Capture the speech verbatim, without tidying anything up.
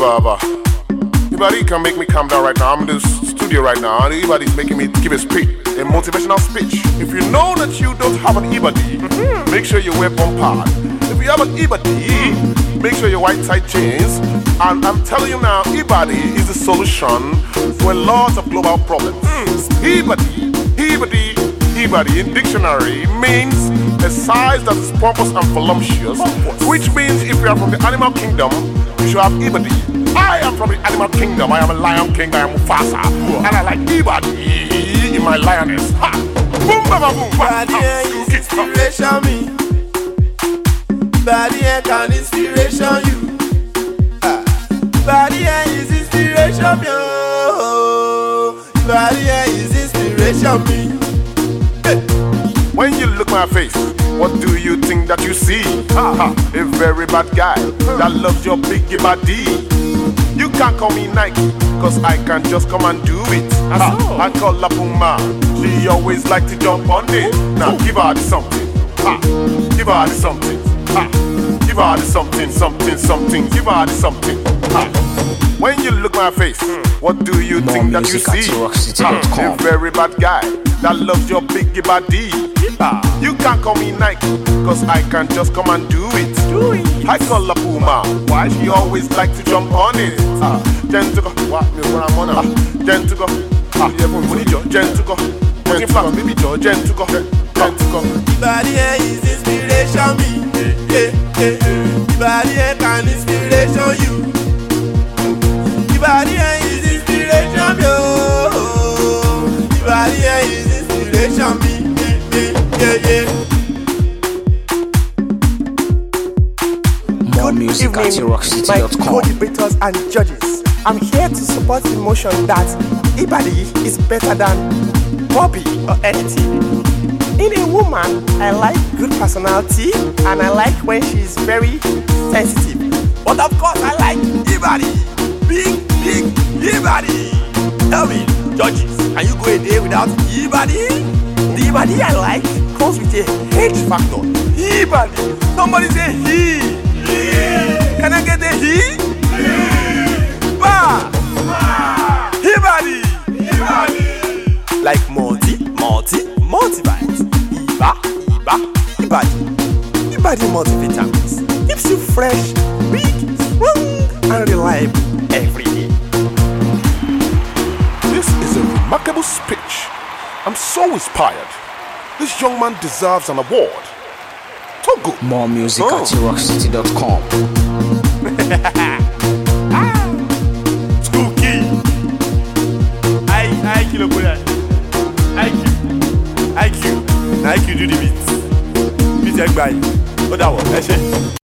Ibaba. Ibadi can make me calm down right now. I'm in the studio right now, and Ibadi's making me give a speech, a motivational speech. If you know that you don't have an Ibadi, mm-hmm. make sure you wear bump pad. If you have an Ibadi, make sure you wear tight jeans. And I'm telling you now, Ibadi is the solution to a lot of global problems. Mm. Ibadi, Ibadi, Ibadi in dictionary means a size that is pompous and voluptuous, which means if you are from the animal kingdom, you should have Ibadi. I am from the animal kingdom. I am a lion king. I am Mufasa, and I like Ibadi in my lioness. Ha! Boom, ba, ba, boom, ba. Ibadi is inspiration me. Ibadi can inspiration you. Ibadi is inspiration me. Ibadi is inspiration me. When you look my face, what do you think that you see? Ha, ha, a very bad guy that loves your big body. You can't call me Nike, cause I can just come and do it. Ha, I call La Puma, she always like to jump on it. Now give her something, ha, give her something, ha, give her something, something, something, give her something, ha. When you look my face, what do you More think that you see? Ha, a very bad guy that loves your big body. You can't call me Nike, cause I can just come and do it. Do it. I call La Puma, why she always like to jump on it. Ah, Gentugo, what me when I'm on her. Gentugo, ah, yeah, money jo, Gentugo, Gentugo, baby jo, Gentugo, Gentugo. Ibadi is inspiration me. Yeah, yeah. Ibadi can inspiration you. Ibadi is inspiration me. Ibadi is inspiration me. Yeah, yeah. More music at rock city dot com. My co-debaters and judges, I'm here to support the motion that Ibadi is better than Bobby or anything. In a woman, I like good personality and I like when she's very sensitive. But of course, I like Ibadi, big, big Ibadi. Tell me, judges, can you go a day without Ibadi? The Ibadi I like comes with a H factor. Ibadi. Somebody say he. He. Can I get a he? He. Ba. Ba. Ibadi. Ibadi. Like multi, multi, multivite. Iba, Iba, Ibadi. Ibadi multivitamins. Keeps you fresh, big, strong, and reliable every day. This is a remarkable speech. I'm so inspired. This young man deserves an award. So good. More music Oh. at rock city dot com. School key. I, I kill a boy. I Q. I Q. I Q do the beat. Beat egg by. Oh, that one.